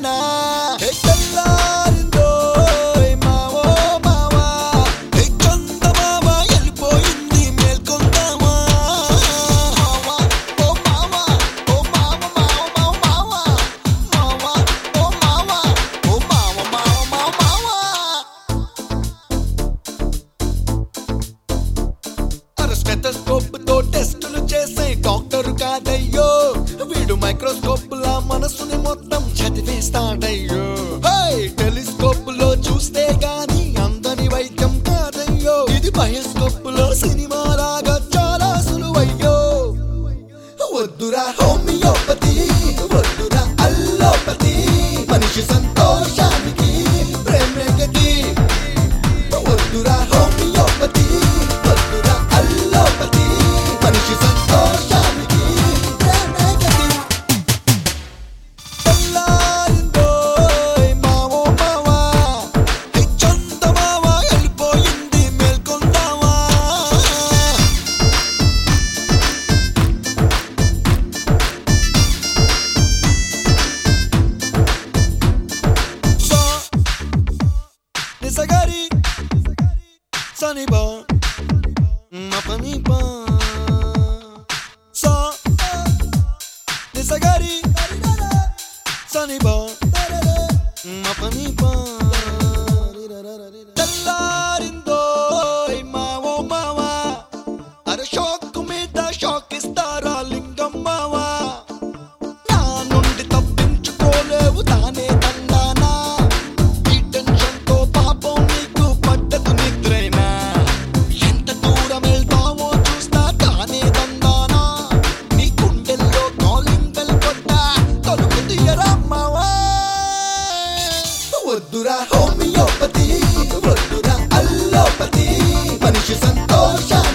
నా తెల్లారిందో మావో మావా చందమామ వెళ్ళిపోయింది మేల్కొందామా మావా ఓ మావా ఓ మావా మావా మావా ఓ మావా ఓ మావా మావా మావా స్టెథోస్కోప్ తో టెస్టులు చేసే డాక్టర్ కాదయ్యో వీడు మైక్రోస్కోప్ లా మనసుని మొత్తం చదివేస్తాడయ్యో టెలిస్కోప్ లో చూస్తే గాని అందని వైద్యం కాదయ్యో ఇది బయోస్కోప్ లో సినిమా లాగా చాలా సులువయ్యో వద్దురా హోమియోపతి వద్దురా అల్లోపతి మనిషి సంతోషానికి ప్రేమే గతి వద్దురా హోమియోపతి వద్దురా అల్లోపతి మనిషి సంతోషానికి ప్రేమే గతి తెల్లారిందో మావో మావా చందమామ వెళ్ళిపోయింది మేల్కొందామా నిసగరి సనిబా మపనిపా సా నిసగరి సనిబా మపనిపా తెల్లారిందో మావో మావా అరే షాక్ మీద షాక్ ఇస్తారా లింగం మావా నా నుండి తప్పించుకోలేవు తానే తందానా ఈ టెన్షన్ తో పాపం నీకు పడ్డదు నిద్రైనా ఎంత దూరం వెళ్తావో చూస్తా తానే తందానా నీ గుండెల్లో కాలింగ్ బెల్ కొట్టా తలుపు తీయరా మావా వద్దురా హోమియోపతి వద్దురా అల్లోపతి మనిషి సంతోషాన్ని